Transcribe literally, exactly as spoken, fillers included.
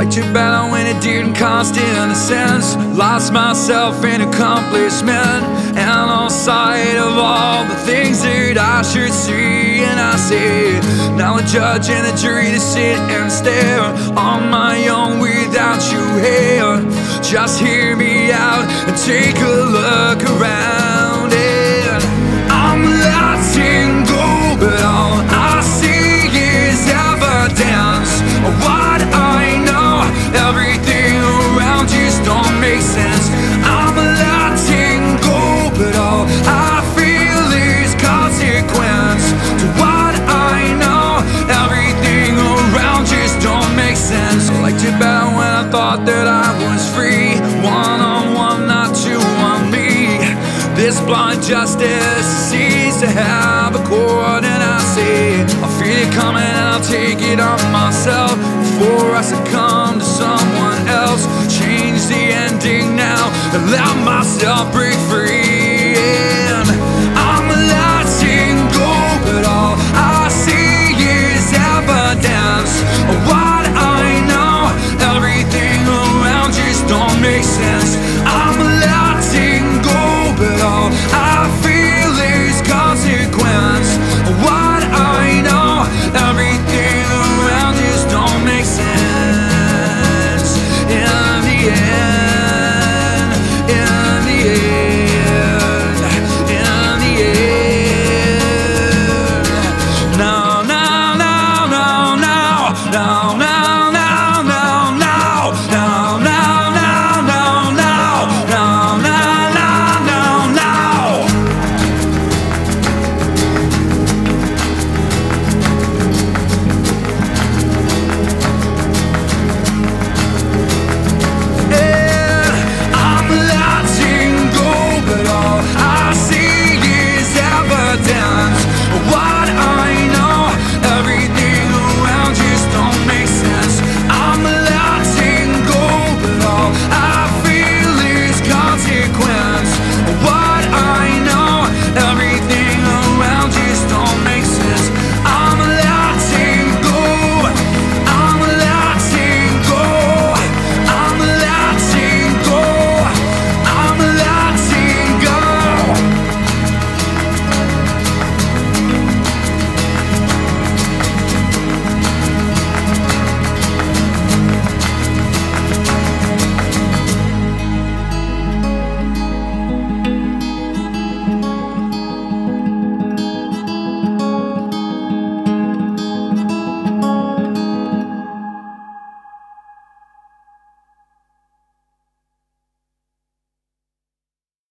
Liked you better when it didn't cost any sense. Lost myself in accomplishment and lost sight of all the things that I should see. And I see now a judge and a jury to sit and stare on my own without you here. Just hear me out and take a look around. And I'm letting go, but all I see is evidence of what I know. Everything around just don't make sense. I'm letting go, but all I feel is consequence to what I know. Everything around just don't make sense. I liked you better when I thought that I was free. One on one, not two on me. This blind justice seems to have a chord, and I say I feel it coming and I'll take it on myself before I succumb to someone else. Change the ending now and let myself break free. And I'm letting go, but all I see is evidence of what